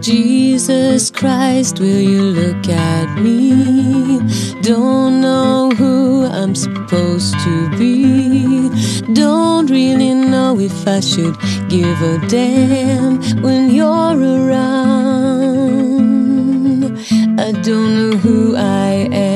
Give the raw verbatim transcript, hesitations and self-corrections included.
Jesus Christ, will you look at me? Don't know who I'm supposed to be. Don't really know if I should give a damn when you're around. I don't know who I am.